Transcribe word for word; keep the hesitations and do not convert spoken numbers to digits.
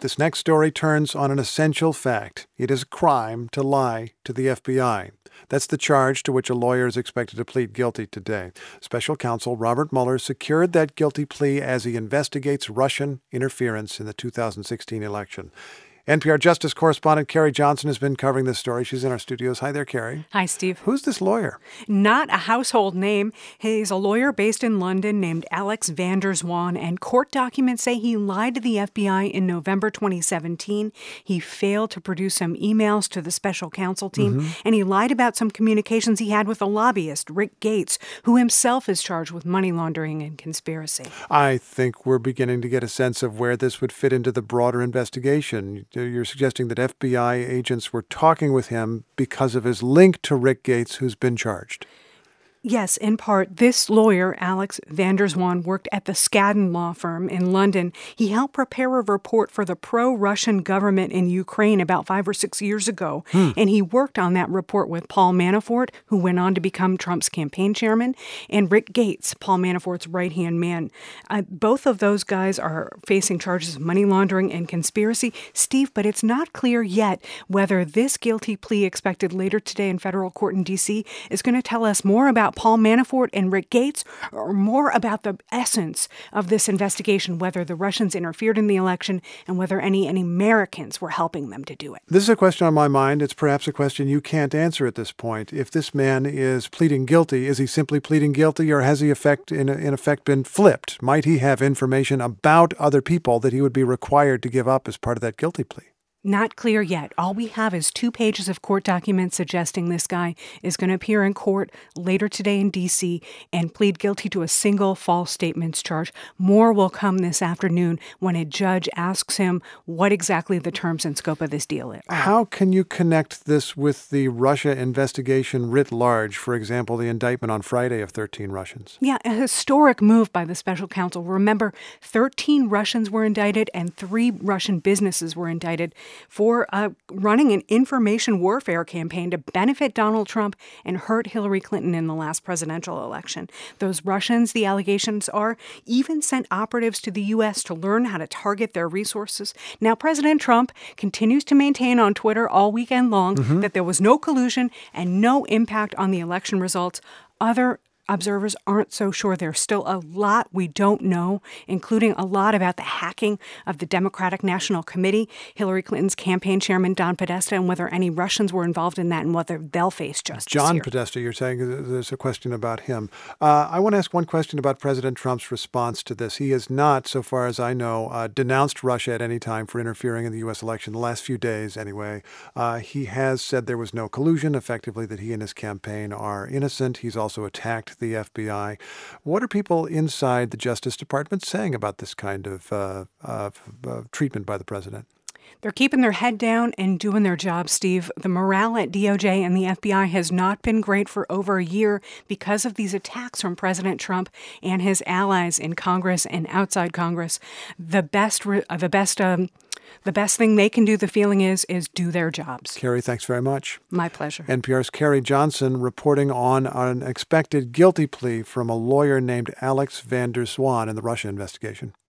This next story turns on an essential fact. It is a crime to lie to the F B I. That's the charge to which a lawyer is expected to plead guilty today. Special counsel Robert Mueller secured that guilty plea as he investigates Russian interference in the two thousand sixteen election. N P R Justice correspondent Carrie Johnson has been covering this story. She's in our studios. Hi there, Carrie. Hi, Steve. Who's this lawyer? Not a household name. He's a lawyer based in London named Alex van der Zwaan, and court documents say he lied to the F B I in November twenty seventeen. He failed to produce some emails to the special counsel team, mm-hmm. and he lied about some communications he had with a lobbyist, Rick Gates, who himself is charged with money laundering and conspiracy. I think we're beginning to get a sense of where this would fit into the broader investigation. You're suggesting that F B I agents were talking with him because of his link to Rick Gates, who's been charged. Yes, in part. This lawyer, Alex van der Zwaan, worked at the Skadden law firm in London. He helped prepare a report for the pro-Russian government in Ukraine about five or six years ago. Hmm. And he worked on that report with Paul Manafort, who went on to become Trump's campaign chairman, and Rick Gates, Paul Manafort's right-hand man. Uh, both of those guys are facing charges of money laundering and conspiracy. Steve, but it's not clear yet whether this guilty plea expected later today in federal court in D C is going to tell us more about Paul Manafort and Rick Gates, or more about the essence of this investigation, whether the Russians interfered in the election and whether any, any Americans were helping them to do it. This is a question on my mind. It's perhaps a question you can't answer at this point. If this man is pleading guilty, is he simply pleading guilty, or has he effect, in, in effect been flipped? Might he have information about other people that he would be required to give up as part of that guilty plea? Not clear yet. All we have is two pages of court documents suggesting this guy is going to appear in court later today in D C and plead guilty to a single false statements charge. More will come this afternoon when a judge asks him what exactly the terms and scope of this deal is. How can you connect this with the Russia investigation writ large? For example, the indictment on Friday of thirteen Russians. Yeah, a historic move by the special counsel. Remember, thirteen Russians were indicted and three Russian businesses were indicted for uh, running an information warfare campaign to benefit Donald Trump and hurt Hillary Clinton in the last presidential election. Those Russians, the allegations are, even sent operatives to the U S to learn how to target their resources. Now, President Trump continues to maintain on Twitter all weekend long mm-hmm. that there was no collusion and no impact on the election results. Other observers aren't so sure. There's still a lot we don't know, including a lot about the hacking of the Democratic National Committee, Hillary Clinton's campaign chairman, John Podesta, and whether any Russians were involved in that and whether they'll face justice. John here. Podesta, you're saying there's a question about him. Uh, I want to ask one question about President Trump's response to this. He has not, so far as I know, uh, denounced Russia at any time for interfering in the U S election, the last few days anyway. Uh, he has said there was no collusion, effectively that he and his campaign are innocent. He's also attacked the F B I. What are people inside the Justice Department saying about this kind of, uh, of uh, treatment by the president? They're keeping their head down and doing their job, Steve. The morale at D O J and the F B I has not been great for over a year because of these attacks from President Trump and his allies in Congress and outside Congress. The best, the best, um, the best thing they can do, the feeling is, is do their jobs. Carrie, thanks very much. My pleasure. N P R's Carrie Johnson reporting on an expected guilty plea from a lawyer named Alex van der Zwaan in the Russia investigation.